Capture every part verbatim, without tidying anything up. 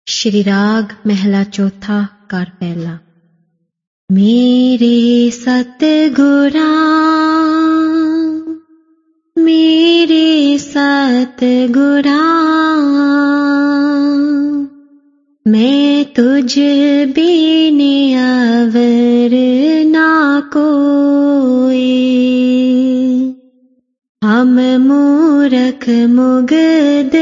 श्री राग महला चौथा कार पहला। मेरे सतगुरा मेरे सतगुरा मैं तुझ बिने अवर ना कोई। हम मूरख मुग्ध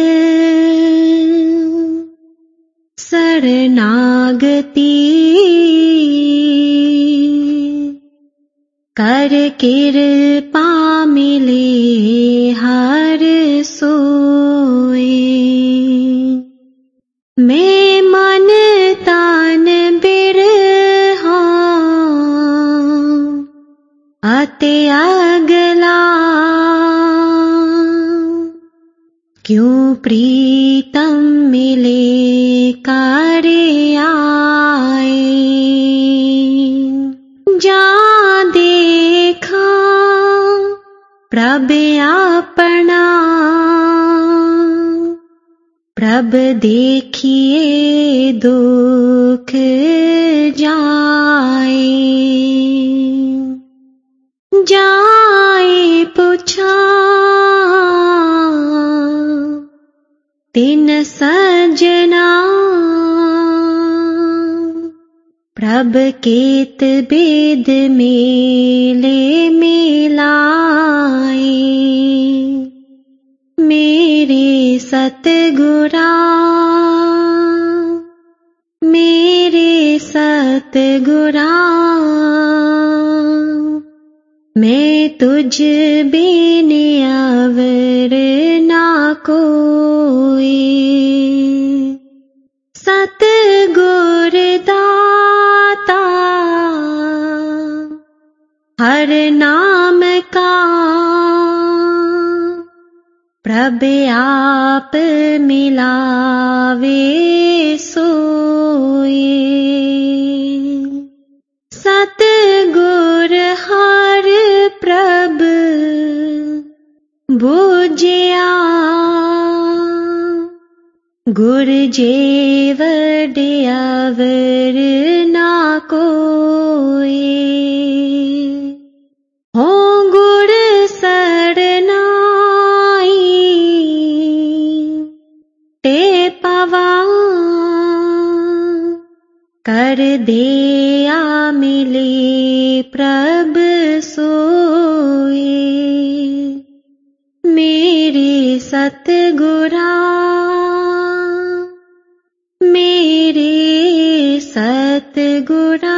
शरणागति कर कृपा मिले हर सोए। मैं मन तन बिरहा अति अगला क्यों प्रीतम मिले करे आए। जा देखा प्रभ अपना प्रभ देखिए दुख जाए। जाए पूछा तिन सजना प्रभ केत बेद मेले मिलाए। मेरे सतगुरा मेरे सतगुरा मैं तुझ बिने अवर ना कोई। सतगुर दाता हर नाम का प्रभ आप मिलावे सोए। सतगुर हर प्रभ बुझिया गुर जेवड अवर ना कोई। हो गुर सरनाई ते पवा कर दिया मिले प्रभ सोए। मेरे सतगुरा मेरे सतगुरा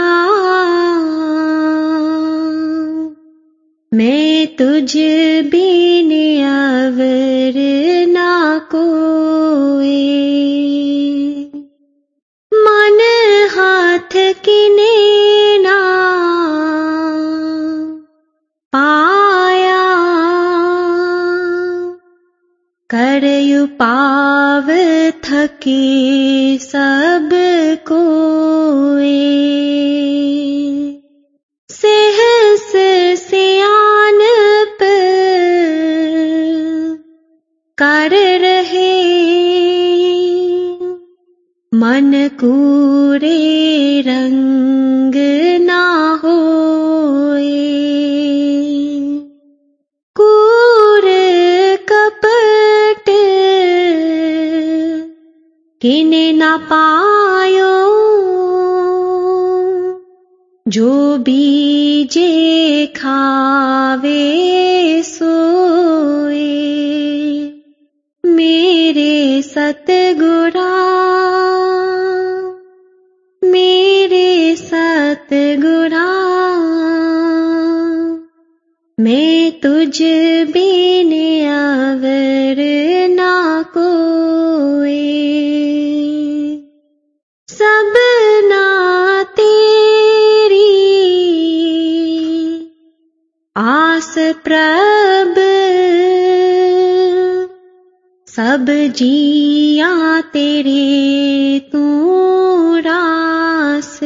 मैं तुझ बिने अवर ना कोई। मन हाथ किने ना पाया करयु पाव थके सब कोए। सहस सियानप कर रहे मन कूरे रंग ना होए। कूर कपट किने ना पायो जो बीजे खावे सोए। मेरे सतगुरा मेरे सतगुरा मैं तुझ बिने अवर ना कोई। सबना तेरी आस प्रभ सब जिया तेरे तू रास।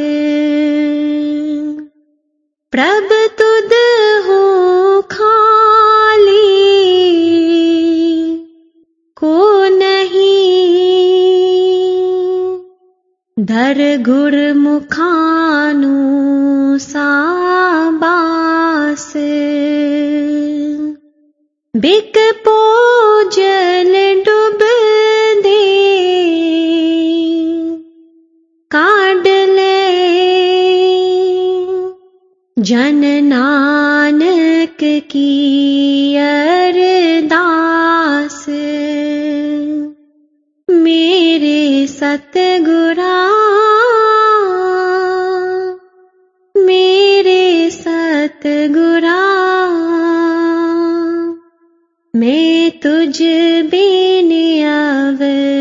प्रभ तुद हो खाली को नहीं धर गुरमुखानु साबास बिक पोजल डुब दे काढ़ ले जन नानक की अरदास मेरे सतगुरा मेरे सतगुरा मैं तुझ बिन अवतार